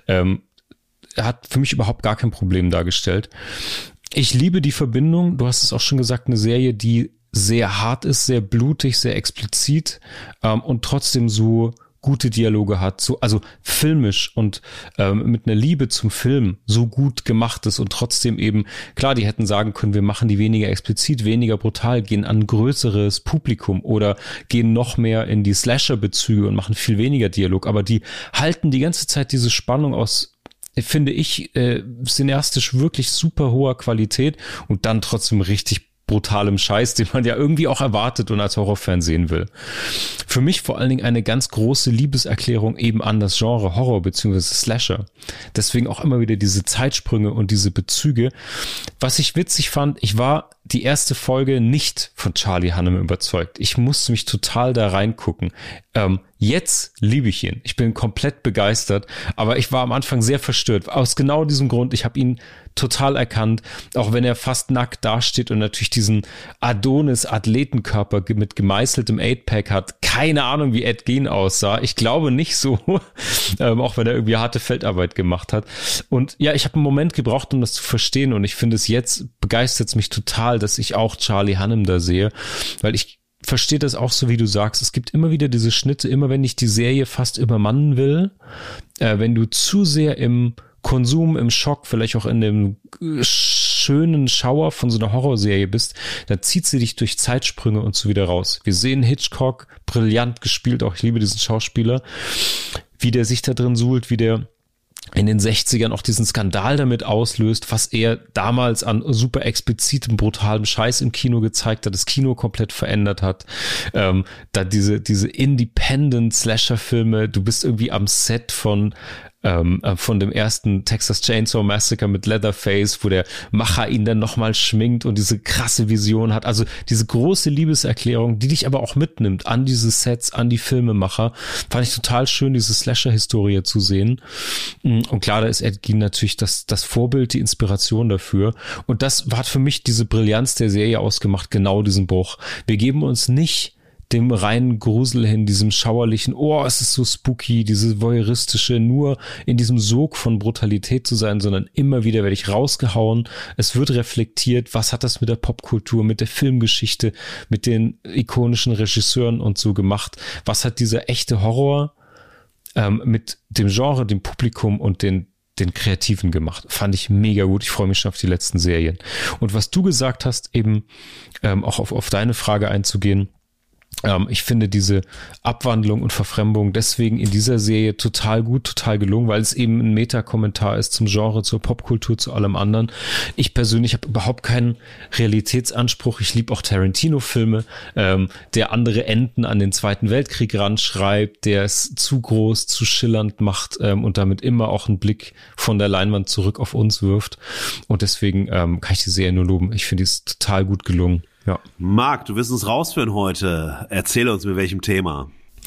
hat für mich überhaupt gar kein Problem dargestellt. Ich liebe die Verbindung, du hast es auch schon gesagt, eine Serie, die sehr hart ist, sehr blutig, sehr explizit und trotzdem so gute Dialoge hat, also filmisch und mit einer Liebe zum Film so gut gemacht ist und trotzdem eben, klar, die hätten sagen können, wir machen die weniger explizit, weniger brutal, gehen an ein größeres Publikum oder gehen noch mehr in die Slasher-Bezüge und machen viel weniger Dialog, aber die halten die ganze Zeit diese Spannung aus, finde ich, cineastisch wirklich super hoher Qualität und dann trotzdem richtig brutalem Scheiß, den man ja irgendwie auch erwartet und als Horrorfan sehen will. Für mich vor allen Dingen eine ganz große Liebeserklärung eben an das Genre Horror bzw. Slasher. Deswegen auch immer wieder diese Zeitsprünge und diese Bezüge. Was ich witzig fand, ich war die erste Folge nicht von Charlie Hunnam überzeugt. Ich musste mich total da reingucken. Jetzt liebe ich ihn. Ich bin komplett begeistert, aber ich war am Anfang sehr verstört. Aus genau diesem Grund, ich habe ihn total erkannt, auch wenn er fast nackt dasteht und natürlich diesen Adonis-Athletenkörper mit gemeißeltem 8-Pack hat. Keine Ahnung, wie Ed Gein aussah. Ich glaube nicht so, auch wenn er irgendwie harte Feldarbeit gemacht hat. Und ja, ich habe einen Moment gebraucht, um das zu verstehen und ich finde es jetzt, begeistert es mich total, dass ich auch Charlie Hunnam da sehe, weil ich verstehe das auch so, wie du sagst. Es gibt immer wieder diese Schnitte, immer wenn ich die Serie fast übermannen will, wenn du zu sehr im Konsum, im Schock, vielleicht auch in dem schönen Schauer von so einer Horrorserie bist, dann zieht sie dich durch Zeitsprünge und so wieder raus. Wir sehen Hitchcock, brillant gespielt, auch ich liebe diesen Schauspieler, wie der sich da drin suhlt, wie der in den 60ern auch diesen Skandal damit auslöst, was er damals an super explizitem, brutalem Scheiß im Kino gezeigt hat, das Kino komplett verändert hat. Da diese Independent-Slasher-Filme, du bist irgendwie am Set von dem ersten Texas Chainsaw Massacre mit Leatherface, wo der Macher ihn dann nochmal schminkt und diese krasse Vision hat. Also diese große Liebeserklärung, die dich aber auch mitnimmt an diese Sets, an die Filmemacher. Fand ich total schön, diese Slasher-Historie zu sehen. Und klar, da ist Ed Gein natürlich das Vorbild, die Inspiration dafür. Und das hat für mich diese Brillanz der Serie ausgemacht, genau diesen Bruch. Wir geben uns nicht dem reinen Grusel hin, diesem schauerlichen, oh, es ist so spooky, diese voyeuristische, nur in diesem Sog von Brutalität zu sein, sondern immer wieder werde ich rausgehauen, es wird reflektiert, was hat das mit der Popkultur, mit der Filmgeschichte, mit den ikonischen Regisseuren und so gemacht, was hat dieser echte Horror mit dem Genre, dem Publikum und den Kreativen gemacht. Fand ich mega gut. Ich freue mich schon auf die letzten Serien. Und was du gesagt hast, eben auch auf deine Frage einzugehen, ich finde diese Abwandlung und Verfremdung deswegen in dieser Serie total gut, total gelungen, weil es eben ein Meta-Kommentar ist zum Genre, zur Popkultur, zu allem anderen. Ich persönlich habe überhaupt keinen Realitätsanspruch. Ich liebe auch Tarantino-Filme, der andere Enden an den Zweiten Weltkrieg ranschreibt, der es zu groß, zu schillernd macht und damit immer auch einen Blick von der Leinwand zurück auf uns wirft. Und deswegen kann ich die Serie nur loben. Ich finde, die ist total gut gelungen. Ja. Marc, du wirst uns rausführen heute. Erzähle uns mit welchem Thema.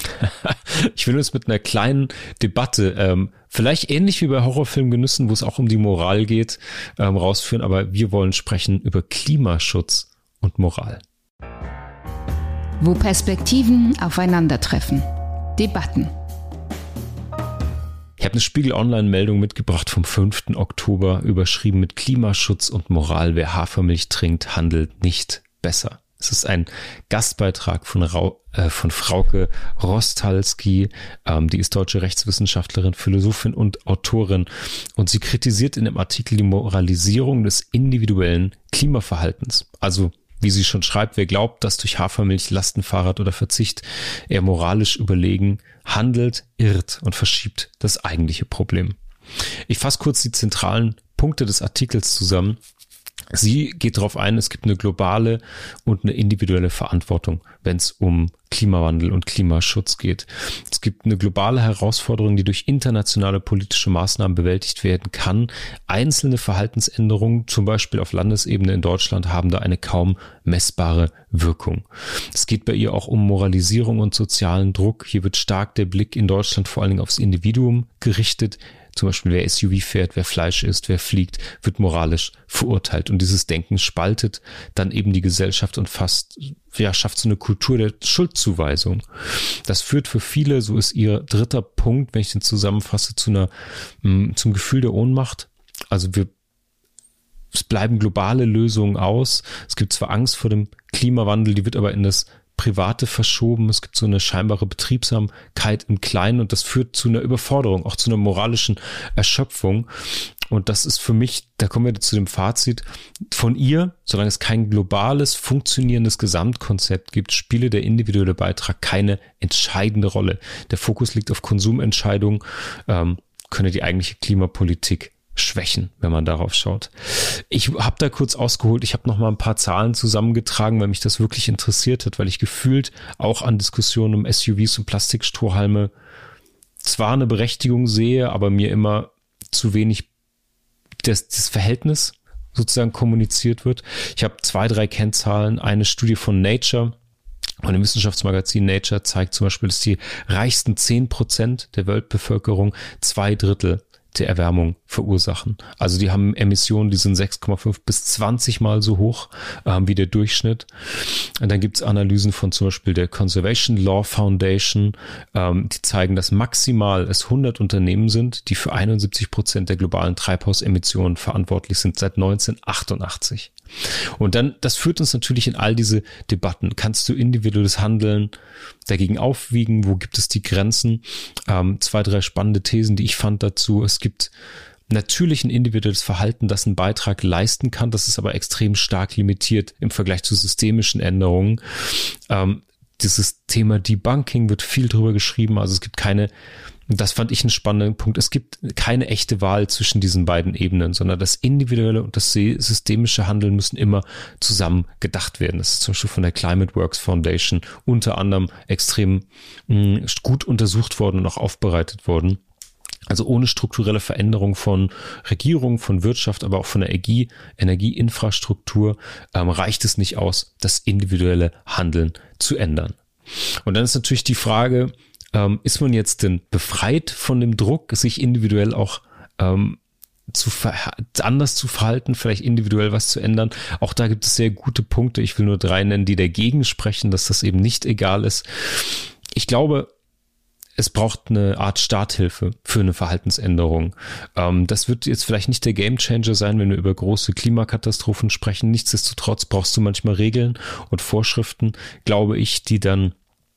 Ich will uns mit einer kleinen Debatte, vielleicht ähnlich wie bei Horrorfilmgenüssen, wo es auch um die Moral geht, rausführen. Aber wir wollen sprechen über Klimaschutz und Moral. Wo Perspektiven aufeinandertreffen. Debatten. Ich habe eine Spiegel-Online-Meldung mitgebracht vom 5. Oktober, überschrieben mit Klimaschutz und Moral. Wer Hafermilch trinkt, handelt nicht besser. Es ist ein Gastbeitrag von Frauke Rostalski, die ist deutsche Rechtswissenschaftlerin, Philosophin und Autorin, und sie kritisiert in dem Artikel die Moralisierung des individuellen Klimaverhaltens. Also, wie sie schon schreibt, wer glaubt, dass durch Hafermilch, Lastenfahrrad oder Verzicht er moralisch überlegen handelt, irrt und verschiebt das eigentliche Problem. Ich fasse kurz die zentralen Punkte des Artikels zusammen. Sie geht darauf ein, es gibt eine globale und eine individuelle Verantwortung, wenn es um Klimawandel und Klimaschutz geht. Es gibt eine globale Herausforderung, die durch internationale politische Maßnahmen bewältigt werden kann. Einzelne Verhaltensänderungen, zum Beispiel auf Landesebene in Deutschland, haben da eine kaum messbare Wirkung. Es geht bei ihr auch um Moralisierung und sozialen Druck. Hier wird stark der Blick in Deutschland vor allen Dingen aufs Individuum gerichtet. Zum Beispiel wer SUV fährt, wer Fleisch isst, wer fliegt, wird moralisch verurteilt. Und dieses Denken spaltet dann eben die Gesellschaft und schafft so eine Kultur der Schuldzuweisung. Das führt für viele, so ist ihr dritter Punkt, wenn ich den zusammenfasse, zum Gefühl der Ohnmacht. Also es bleiben globale Lösungen aus. Es gibt zwar Angst vor dem Klimawandel, die wird aber in das Private verschoben. Es gibt so eine scheinbare Betriebsamkeit im Kleinen und das führt zu einer Überforderung, auch zu einer moralischen Erschöpfung. Und das ist für mich, da kommen wir zu dem Fazit von ihr, solange es kein globales, funktionierendes Gesamtkonzept gibt, spiele der individuelle Beitrag keine entscheidende Rolle. Der Fokus liegt auf Konsumentscheidungen, könne die eigentliche Klimapolitik schwächen, wenn man darauf schaut. Ich habe da kurz ausgeholt, ich habe noch mal ein paar Zahlen zusammengetragen, weil mich das wirklich interessiert hat, weil ich gefühlt auch an Diskussionen um SUVs und Plastikstrohhalme zwar eine Berechtigung sehe, aber mir immer zu wenig das Verhältnis sozusagen kommuniziert wird. Ich habe 2, 3 Kennzahlen. Eine Studie von Nature, und im Wissenschaftsmagazin Nature zeigt zum Beispiel, dass die reichsten 10% der Weltbevölkerung 2/3 der Erwärmung verursachen. Also die haben Emissionen, die sind 6,5 bis 20 Mal so hoch wie der Durchschnitt. Und dann gibt es Analysen von zum Beispiel der Conservation Law Foundation, die zeigen, dass maximal es 100 Unternehmen sind, die für 71% der globalen Treibhausemissionen verantwortlich sind seit 1988. Und dann, das führt uns natürlich in all diese Debatten. Kannst du individuelles Handeln dagegen aufwiegen? Wo gibt es die Grenzen? 2, 3 spannende Thesen, die ich fand dazu. Es gibt natürlich ein individuelles Verhalten, das einen Beitrag leisten kann. Das ist aber extrem stark limitiert im Vergleich zu systemischen Änderungen. Dieses Thema Debunking wird viel drüber geschrieben. Also es gibt keine, das fand ich einen spannenden Punkt, es gibt keine echte Wahl zwischen diesen beiden Ebenen, sondern das individuelle und das systemische Handeln müssen immer zusammen gedacht werden. Das ist zum Beispiel von der Climate Works Foundation unter anderem extrem gut untersucht worden und auch aufbereitet worden. Also ohne strukturelle Veränderung von Regierung, von Wirtschaft, aber auch von der Energieinfrastruktur reicht es nicht aus, das individuelle Handeln zu ändern. Und dann ist natürlich die Frage, ist man jetzt denn befreit von dem Druck, sich individuell auch anders zu verhalten, vielleicht individuell was zu ändern? Auch da gibt es sehr gute Punkte. Ich will nur 3 nennen, die dagegen sprechen, dass das eben nicht egal ist. Ich glaube, es braucht eine Art Starthilfe für eine Verhaltensänderung. Das wird jetzt vielleicht nicht der Gamechanger sein, wenn wir über große Klimakatastrophen sprechen. Nichtsdestotrotz brauchst du manchmal Regeln und Vorschriften, glaube ich, die dann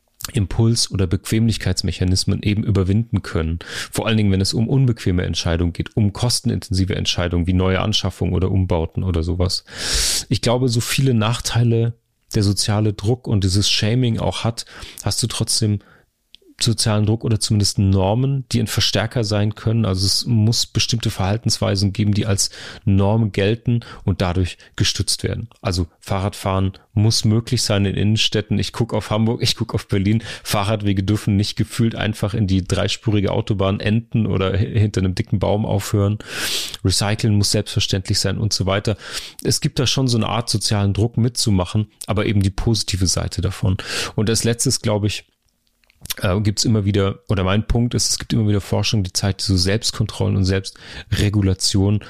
Impuls- oder Bequemlichkeitsmechanismen eben überwinden können. Vor allen Dingen, wenn es um unbequeme Entscheidungen geht, um kostenintensive Entscheidungen wie neue Anschaffungen oder Umbauten oder sowas. Ich glaube, so viele Nachteile der soziale Druck und dieses Shaming auch hat, hast du trotzdem sozialen Druck oder zumindest Normen, die ein Verstärker sein können. Also es muss bestimmte Verhaltensweisen geben, die als Norm gelten und dadurch gestützt werden. Also Fahrradfahren muss möglich sein in Innenstädten. Ich gucke auf Hamburg, ich gucke auf Berlin. Fahrradwege dürfen nicht gefühlt einfach in die 3-spurige Autobahn enden oder hinter einem dicken Baum aufhören. Recyceln muss selbstverständlich sein und so weiter. Es gibt da schon so eine Art sozialen Druck mitzumachen, aber eben die positive Seite davon. Und als letztes, glaube ich, gibt es immer wieder, oder mein Punkt ist, es gibt immer wieder Forschung, die zeigt, so Selbstkontrollen und Selbstregulation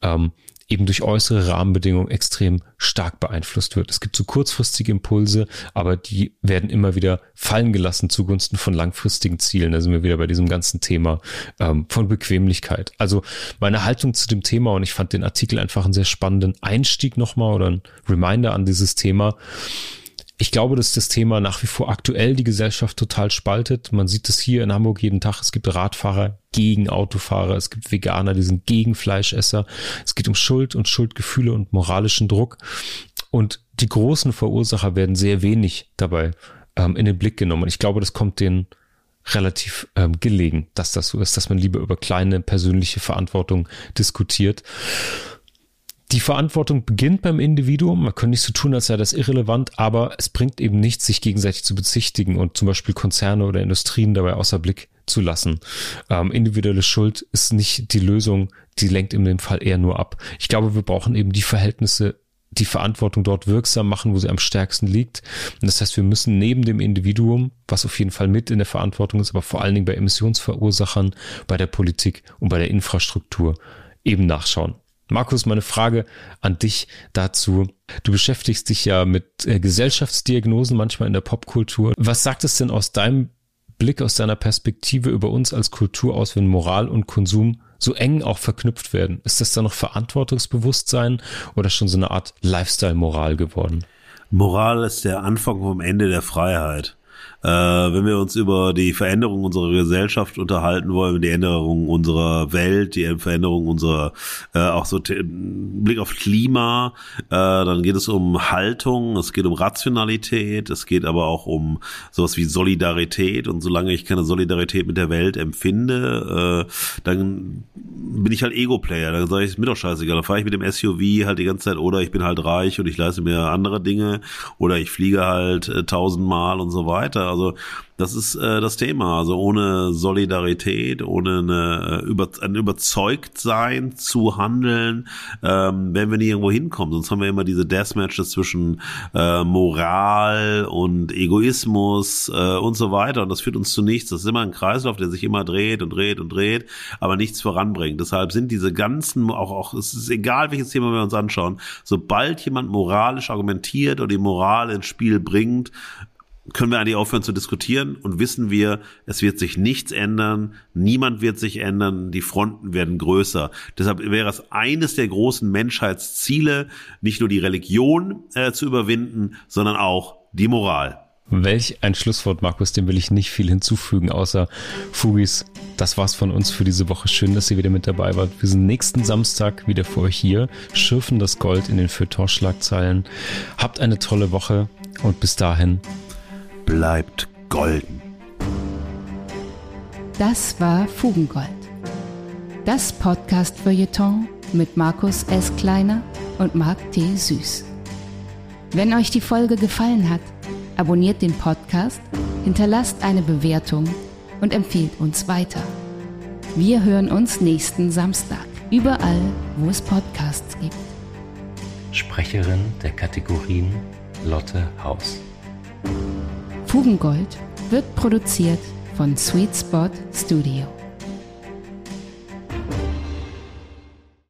eben durch äußere Rahmenbedingungen extrem stark beeinflusst wird. Es gibt so kurzfristige Impulse, aber die werden immer wieder fallen gelassen zugunsten von langfristigen Zielen. Da sind wir wieder bei diesem ganzen Thema von Bequemlichkeit. Also meine Haltung zu dem Thema, und ich fand den Artikel einfach einen sehr spannenden Einstieg nochmal oder ein Reminder an dieses Thema. Ich glaube, dass das Thema nach wie vor aktuell die Gesellschaft total spaltet. Man sieht es hier in Hamburg jeden Tag. Es gibt Radfahrer gegen Autofahrer. Es gibt Veganer, die sind gegen Fleischesser. Es geht um Schuld und Schuldgefühle und moralischen Druck. Und die großen Verursacher werden sehr wenig dabei in den Blick genommen. Und ich glaube, das kommt denen relativ gelegen, dass das so ist, dass man lieber über kleine persönliche Verantwortung diskutiert. Die Verantwortung beginnt beim Individuum. Man kann nicht so tun, als sei das irrelevant, aber es bringt eben nichts, sich gegenseitig zu bezichtigen und zum Beispiel Konzerne oder Industrien dabei außer Blick zu lassen. Individuelle Schuld ist nicht die Lösung, die lenkt in dem Fall eher nur ab. Ich glaube, wir brauchen eben die Verhältnisse, die Verantwortung dort wirksam machen, wo sie am stärksten liegt. Und das heißt, wir müssen neben dem Individuum, was auf jeden Fall mit in der Verantwortung ist, aber vor allen Dingen bei Emissionsverursachern, bei der Politik und bei der Infrastruktur eben nachschauen. Markus, meine Frage an dich dazu. Du beschäftigst dich ja mit Gesellschaftsdiagnosen manchmal in der Popkultur. Was sagt es denn aus deinem Blick, aus deiner Perspektive über uns als Kultur aus, wenn Moral und Konsum so eng auch verknüpft werden? Ist das dann noch Verantwortungsbewusstsein oder schon so eine Art Lifestyle-Moral geworden? Moral ist der Anfang vom Ende der Freiheit. Wenn wir uns über die Veränderung unserer Gesellschaft unterhalten wollen, die Änderung unserer Welt, die Veränderung unserer, auch so Blick auf Klima, dann geht es um Haltung, es geht um Rationalität, es geht aber auch um sowas wie Solidarität, und solange ich keine Solidarität mit der Welt empfinde, dann bin ich halt Ego-Player, dann sage ich, ist mir doch scheißegal, dann fahre ich mit dem SUV halt die ganze Zeit, oder ich bin halt reich und ich leiste mir andere Dinge, oder ich fliege halt 1000-mal und so weiter. Also das ist das Thema. Also ohne Solidarität, ohne ein Überzeugtsein zu handeln, werden wir nie irgendwo hinkommen. Sonst haben wir immer diese Deathmatches zwischen Moral und Egoismus und so weiter. Und das führt uns zu nichts. Das ist immer ein Kreislauf, der sich immer dreht und dreht und dreht, aber nichts voranbringt. Deshalb sind diese ganzen, auch es ist egal, welches Thema wir uns anschauen, sobald jemand moralisch argumentiert oder die Moral ins Spiel bringt, können wir eigentlich aufhören zu diskutieren und wissen wir, es wird sich nichts ändern, niemand wird sich ändern, die Fronten werden größer. Deshalb wäre es eines der großen Menschheitsziele, nicht nur die Religion zu überwinden, sondern auch die Moral. Welch ein Schlusswort, Markus, dem will ich nicht viel hinzufügen, außer Fugis das war's von uns für diese Woche. Schön, dass ihr wieder mit dabei wart. Wir sind nächsten Samstag wieder für euch hier, schürfen das Gold in den Feuilleton-Schlagzeilen. Habt eine tolle Woche und bis dahin bleibt golden. Das war Fugengold. Das Podcast-Feuilleton mit Markus S. Kleiner und Marc T. Süß. Wenn euch die Folge gefallen hat, abonniert den Podcast, hinterlasst eine Bewertung und empfehlt uns weiter. Wir hören uns nächsten Samstag, überall, wo es Podcasts gibt. Sprecherin der Kategorien Lotte Haus. Fugengold wird produziert von Sweet Spot Studio.